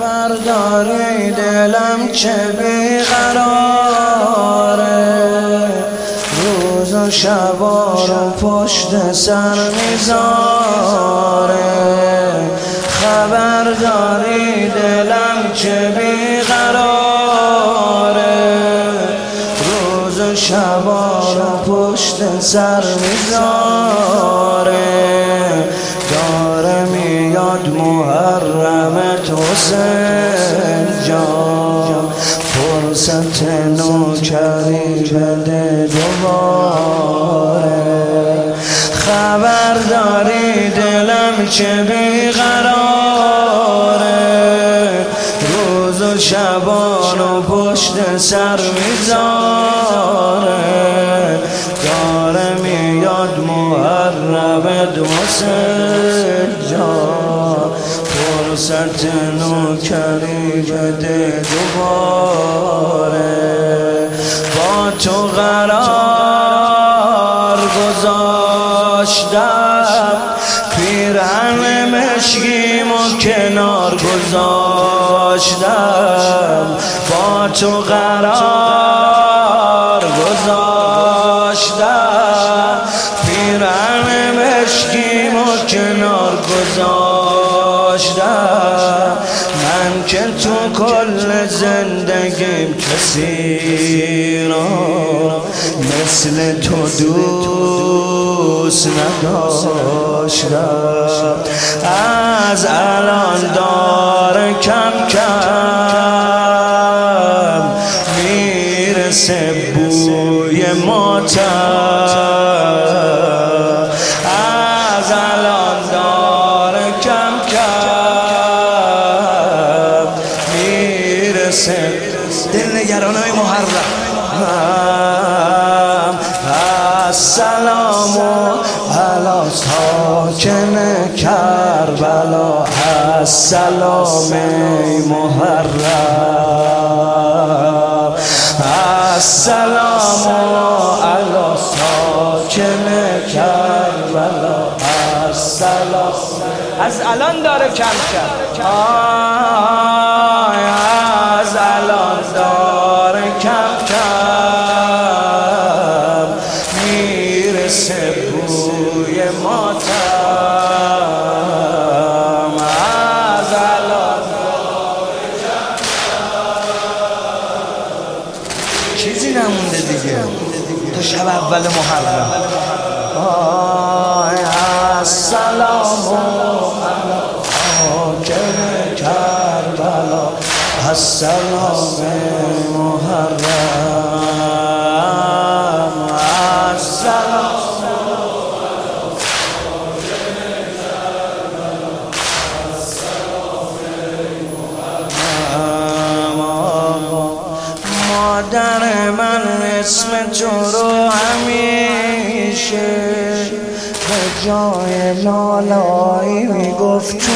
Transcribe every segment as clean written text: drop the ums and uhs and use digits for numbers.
خبر داری دلم چه بیقراره، روز و شبا رو پشت سر میذاره. خبر داری دلم چه بیقراره، روز و شبا رو پشت سر میذاره. داره میاد محرمت حسین جان، فرصت نوکری بده دوباره. خبر داری دلم چه بیقراره، روز و شبان و پشت سر میذاره. داره میاد محرمت حسین جان، فرصت نوکری بده دوباره. با تو قرار گذاشتم، پیرهن مشکیم و کنار گذاشتم. با تو قرار گذاشتم، پیرهن مشکیم و کنار گذاشتم. من که تو کل زندگیم کسی را مثل تو دوست نداشتم. از الان داره کم کم میرسه بوی ماتم. از الان داره کم کم میرسه دلنگرانای محرم. السلام علی ساکن کربلا، السلام ای محرم. السلام علی ساکن کربلا، السلام. از الان داره کم کم، از الان داره کم کم میرسه بوی ماتم. از الان داره کم کم، چیزی نمونده دیگه تا شب اول محرم. السلام حاکم کربلا، السلام محرم. السلام مادر من اسم تو رو همیشه به جای لالایی میگفت تو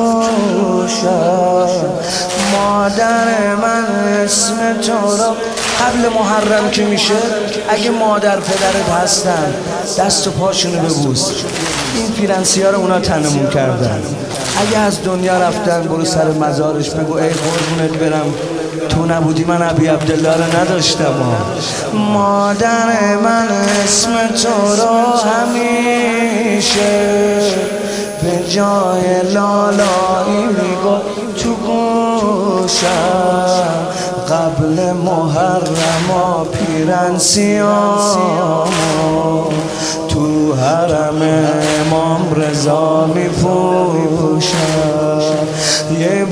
گوشم. مادر من اسم تو رو قبل محرم که میشه، اگه مادر پدرت هستن دست و پاشونو ببوس. این پیرنسی‌ها رو اونا تنمون کردن. اگه از دنیا رفتن برو سر مزارش بگو ای قربونت برم، تو نبودی من ابی عبدالله رو نداشتم. مادر من اسم تو رو همیشه به جای لالایی میگفت تو گوشم. قبل محرم پیرنسیامو تو حرم امام رضا میپوشم. یه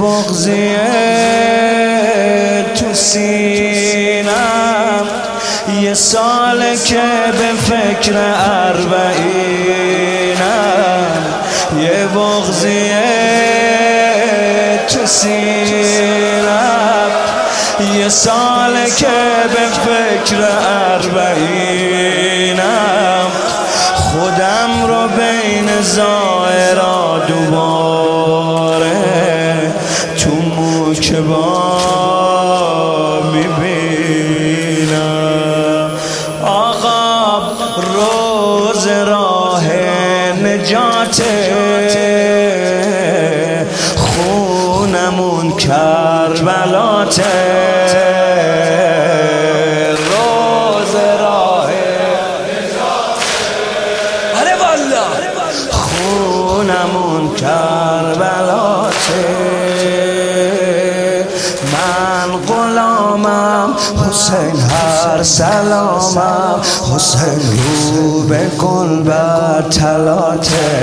بغضیه تو سینم، یه ساله که به فکر اربعینم. یه بغضیه تو سینم، یه ساله که به فکر اربعینم. خودم رو بین زائرا دوباره تو موکبا میبینم. آقا روز راه نجاته، خونم خونمون کربلاته روز راه آره والا خونمون کربلاته من غلامم حسین هر سلامم حسین رو به گل بر تلاته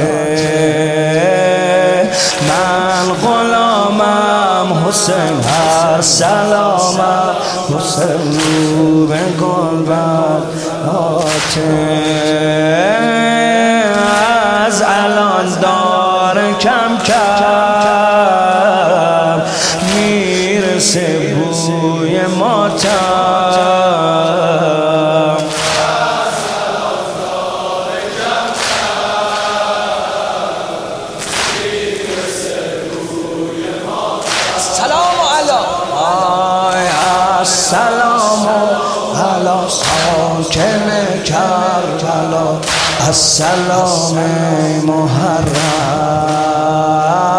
من غلامم حسین هر سلامم حسین رو به گل بر تلاته از الان داره کم کم میرسه بوی ماتم سلام علی السلام علی ساکن کربلا السلام محرم